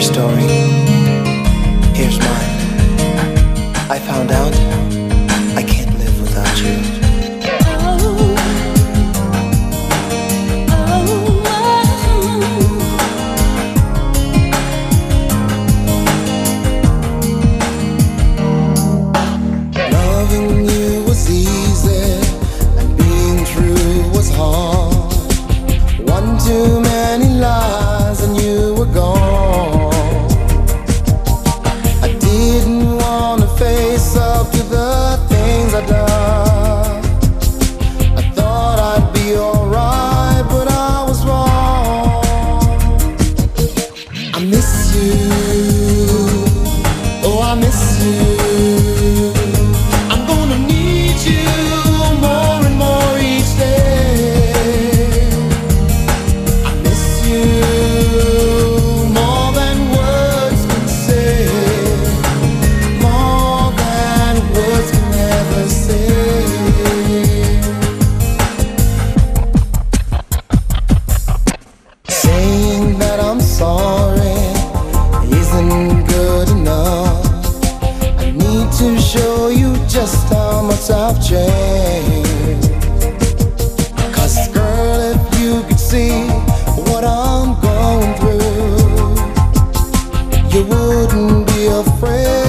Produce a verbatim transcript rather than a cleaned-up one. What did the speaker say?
story. Here's mine. I found out I can't live without you. Loving you was easy and being true was hard. One too many lies and you were gone. I didn't wanna face up to the things I done. I thought I'd be alright, but I was wrong. I miss you, oh I miss you. I'm gonna need you more and more each day. I miss you more than words can say, more than words can ever say. Saying that I'm sorry isn't good enough. I need to show you just how much I've changed. 'Cause girl, if you could see what I'm going through, you wouldn't be afraid.